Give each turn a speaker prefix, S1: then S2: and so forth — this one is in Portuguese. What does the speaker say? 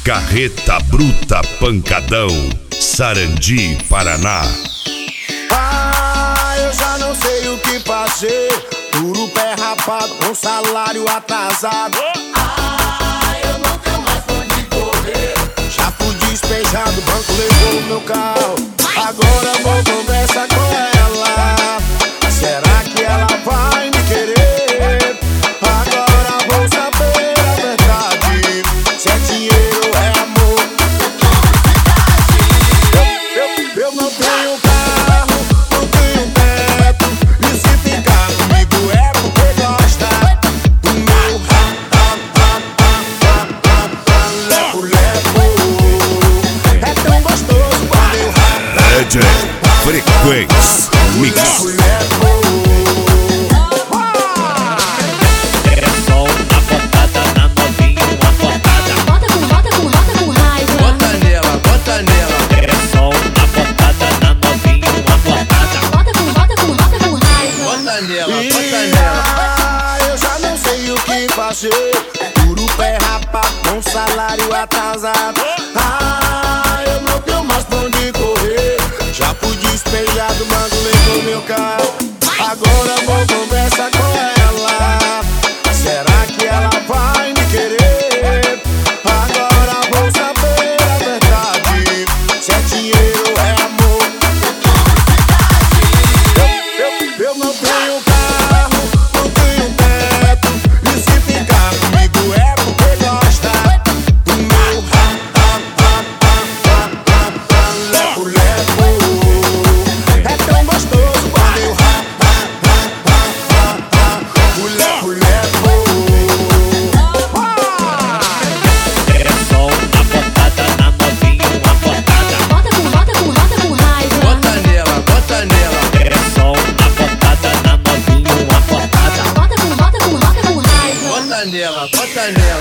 S1: Carreta Bruta Pancadão, Sarandi, Paraná.
S2: Ah, eu já não sei o que fazer. Duro pé rapado com salário atrasado.
S3: Ah, eu não tenho mais pra onde correr.
S2: Já fui despejado, o banco levou o meu carro. Agora vou conversar com ela. Será que ela vai me querer? Agora vou saber a verdade. Se é dinheiro ou é amor. Eu não tenho carro, não tenho teto. E se ficar comigo é porque gosta do meu lepo-lepo. É tão gostoso quando eu
S1: DJ Frequência Mix.
S2: lepo-lepo.
S4: É só uma botada na novinha, uma botada.
S5: Bota com raiva.
S6: Bota nela.
S4: É só uma botada na novinha, uma botada.
S5: Bota com raiva.
S6: Bota nela.
S2: Eu já não sei o que fazer. Duro pé rapado com salário atrasado. Ah, eu não tenho mais pra onde correr. Já fui despejado, mando levou meu carro. Agora vou conversar com ela. Será que ela vai me querer? Agora vou saber a verdade. Se é dinheiro ou é amor. Eu não tenho carro, não tenho teto. E se ficar comigo é porque gosta do meu lepo-lepo. É tão gostoso quando eu o lepo-lepo.
S4: É só uma botada na novinha, uma botada.
S5: Bota com raiva.
S6: Bota nela.
S4: É só uma botada na novinha, uma botada.
S5: Bota com raiva.
S6: Bota nela.